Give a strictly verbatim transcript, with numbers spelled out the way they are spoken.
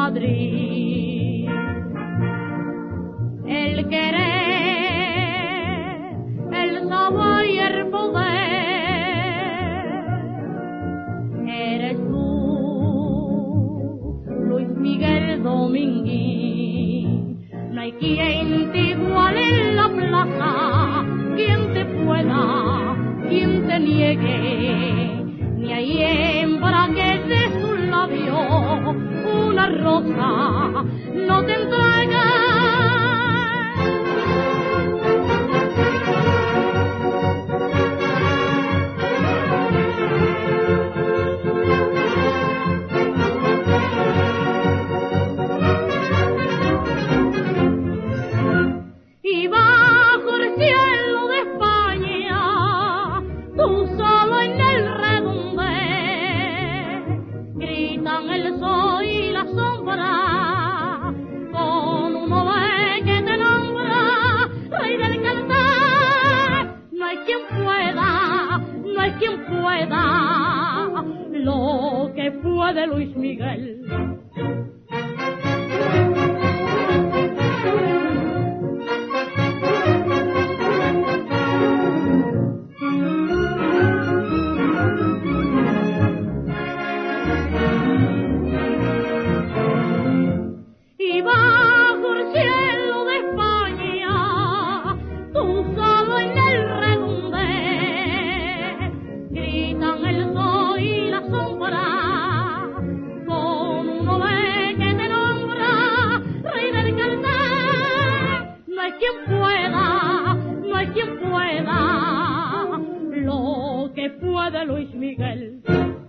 Madrid. El querer, el saber y el poder, eres tú, Luis Miguel Dominguín. No hay quien te iguale en la plaza, quien te pueda, quien te niegue, ni hay hembra que de sus labios una rosa no te entregue. Y bajo el cielo de España, tú solo en el redondel, gritan el sol y la sombra, con un olé que te nombra, rey del cantar. No hay quien pueda, no hay quien pueda, lo que puede Luis Miguel. Y bajo el cielo de España, tú solo en el redondel, gritan el sol y la sombra, con un olé que te nombra, rey del cantar. No hay quien pueda, no hay quien pueda, lo que puede Luis Miguel.